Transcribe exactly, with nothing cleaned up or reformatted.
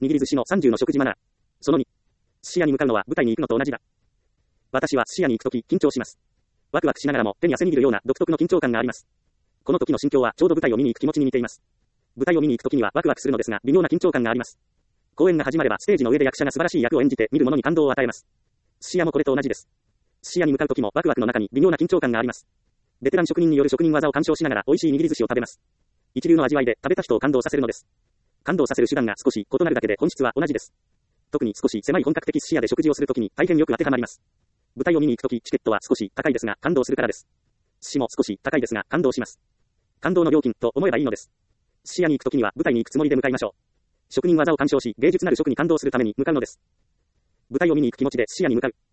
握り寿司のさんじゅうの食事マナー。そのに。寿司屋に向かうのは舞台に行くのと同じだ。私は寿司屋に行くとき緊張します。ワクワクしながらも手に汗握るような独特の緊張感があります。この時の心境はちょうど舞台を見に行く気持ちに似ています。舞台を見に行くときにはワクワクするのですが、微妙な緊張感があります。公演が始まればステージの上で役者が素晴らしい役を演じて見る者に感動を与えます。寿司屋もこれと同じです。寿司屋に向かうときもワクワクの中に微妙な緊張感があります。ベテラン職人による職人技を鑑賞しながら美味しい握り寿司を食べます。一流の味わいで食べた人を感動させるのです。感動させる手段が少し異なるだけで本質は同じです。特に少し狭い本格的寿司屋で食事をするときに大変よく当てはまります。舞台を見に行くときチケットは少し高いですが感動するからです。寿司も少し高いですが感動します。感動の料金と思えばいいのです。寿司屋に行くときには舞台に行くつもりで向かいましょう。職人技を鑑賞し芸術なる職に感動するために向かうのです。舞台を見に行く気持ちで寿司屋に向かう。